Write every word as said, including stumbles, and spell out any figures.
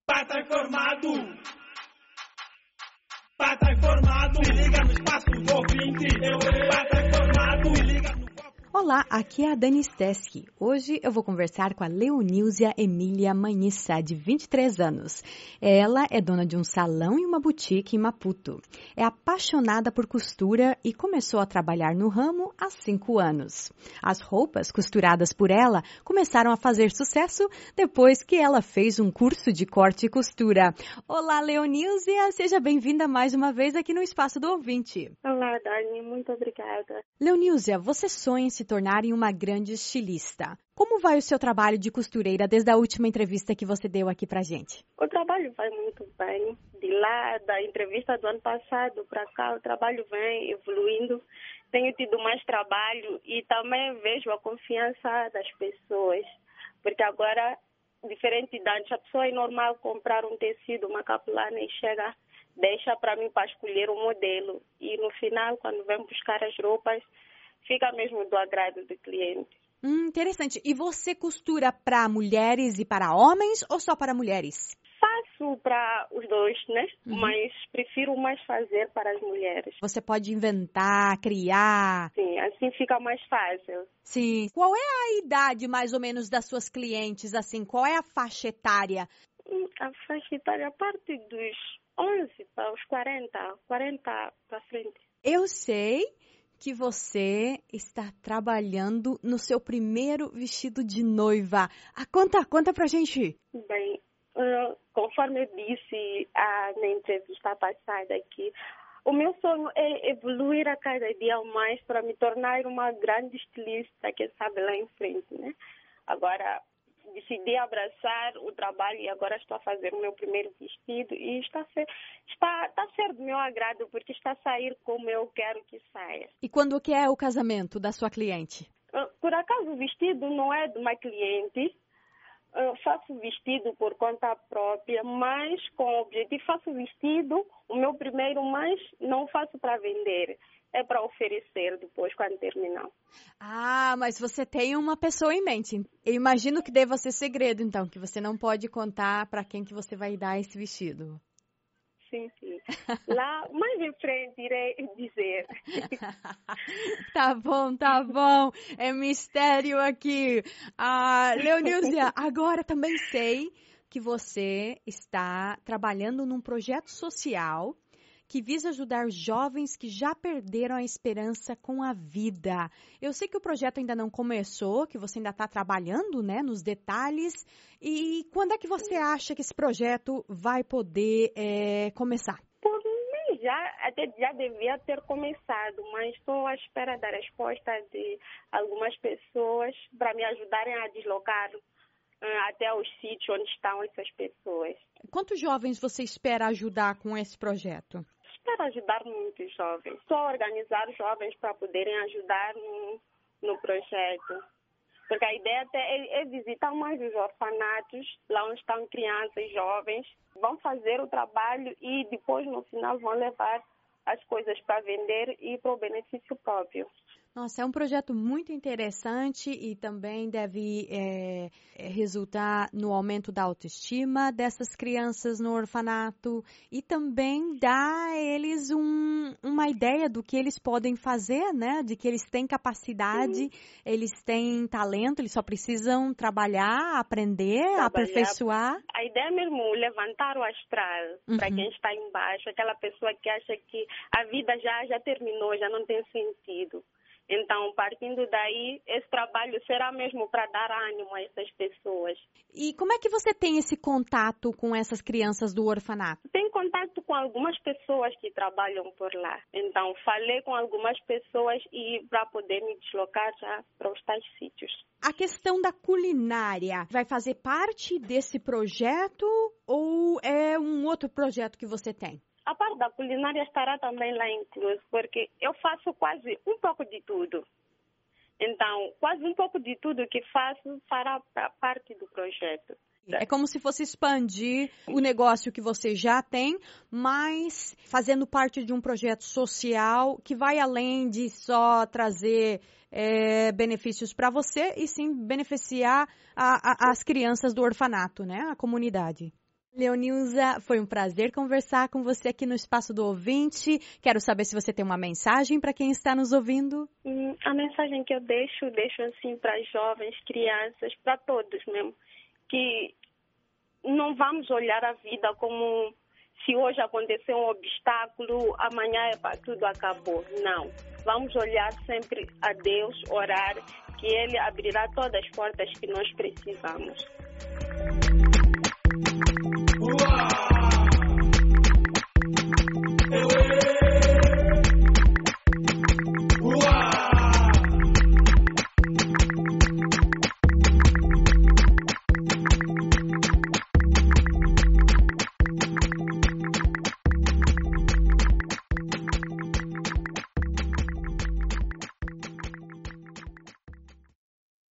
Pata informado. Pata informado. Se liga no espaço do ouvinte. Eu, pata informado. Se liga no... Olá, aqui é a Dani Steski. Hoje eu vou conversar com a Leonísia Emília Manhissa, de vinte e três anos. Ela é dona de um salão e uma boutique em Maputo. É apaixonada por costura e começou a trabalhar no ramo há cinco anos. As roupas costuradas por ela começaram a fazer sucesso depois que ela fez um curso de corte e costura. Olá, Leonísia, seja bem-vinda mais uma vez aqui no Espaço do Ouvinte. Olá, Dani, muito obrigada. Leonísia, você sonha em se tornar uma grande estilista. Como vai o seu trabalho de costureira desde a última entrevista que você deu aqui pra gente? O trabalho vai muito bem. De lá, da entrevista do ano passado para cá, o trabalho vem evoluindo. Tenho tido mais trabalho e também vejo a confiança das pessoas. Porque agora, diferente de antes, a pessoa é normal comprar um tecido, uma capulana e chega, deixa para mim para escolher o modelo. E no final, quando vem buscar as roupas, fica mesmo do agrado do cliente. Hum, interessante. E você costura para mulheres e para homens ou só para mulheres? Faço para os dois, né? Uhum. Mas prefiro mais fazer para as mulheres. Você pode inventar, criar. Sim, assim fica mais fácil. Sim. Qual é a idade mais ou menos das suas clientes? Assim, qual é a faixa etária? A faixa etária a partir dos onze para os quarenta, quarenta para frente. Eu sei que você está trabalhando no seu primeiro vestido de noiva. Ah, conta, conta pra gente. Bem, uh, conforme eu disse ah, na entrevista passada aqui, o meu sonho é evoluir a cada dia mais para me tornar uma grande estilista, quem sabe lá em frente, né? Agora, decidi abraçar o trabalho e agora estou a fazer o meu primeiro vestido e está a ser, está, está a ser do meu agrado porque está a sair como eu quero que saia. E quando que é o casamento da sua cliente? Por acaso o vestido não é de uma cliente, eu faço vestido por conta própria, mas com o objetivo, faço vestido, o meu primeiro, mas não faço para vender. É para oferecer depois, quando terminar. Ah, mas você tem uma pessoa em mente. Eu imagino que deva ser segredo, então, que você não pode contar para quem que você vai dar esse vestido. Sim, sim. Lá, mais em frente, irei dizer. Tá bom, tá bom. É mistério aqui. Ah, Leonísia, agora também sei que você está trabalhando num projeto social que visa ajudar jovens que já perderam a esperança com a vida. Eu sei que o projeto ainda não começou, que você ainda está trabalhando, né, nos detalhes. E quando é que você acha que esse projeto vai poder é, começar? Por mim, já, até já devia ter começado, mas estou à espera da resposta de algumas pessoas para me ajudarem a deslocar uh, até os sítios onde estão essas pessoas. Quantos jovens você espera ajudar com esse projeto? Espero ajudar muitos jovens. Só organizar jovens para poderem ajudar no, no projeto. Porque a ideia até é, é visitar mais os orfanatos, lá onde estão crianças e jovens. Vão fazer o trabalho e depois, no final, vão levar as coisas para vender e para o benefício próprio. Nossa, é um projeto muito interessante e também deve é, resultar no aumento da autoestima dessas crianças no orfanato e também dar a eles um, uma ideia do que eles podem fazer, né? De que eles têm capacidade, Sim. eles têm talento, eles só precisam trabalhar, aprender, trabalhar. aperfeiçoar. A ideia é mesmo levantar o astral uhum. para quem está embaixo, aquela pessoa que acha que a vida já, já terminou, já não tem sentido. Então, partindo daí, esse trabalho será mesmo para dar ânimo a essas pessoas. E como é que você tem esse contato com essas crianças do orfanato? Tenho contato com algumas pessoas que trabalham por lá. Então, falei com algumas pessoas e para poder me deslocar já para os tais sítios. A questão da culinária vai fazer parte desse projeto ou é um outro projeto que você tem? A parte da culinária estará também lá incluso, porque eu faço quase um pouco de tudo. Então, quase um pouco de tudo que faço fará parte do projeto. É como se fosse expandir o negócio que você já tem, mas fazendo parte de um projeto social que vai além de só trazer é, benefícios para você e sim beneficiar a, a, as crianças do orfanato, né? A comunidade. Leonilza, foi um prazer conversar com você aqui no Espaço do Ouvinte. Quero saber se você tem uma mensagem para quem está nos ouvindo. Hum, a mensagem que eu deixo, deixo assim para jovens, crianças, para todos mesmo, que não vamos olhar a vida como se hoje aconteceu um obstáculo, amanhã é para tudo acabou. Não. Vamos olhar sempre a Deus, orar, que Ele abrirá todas as portas que nós precisamos.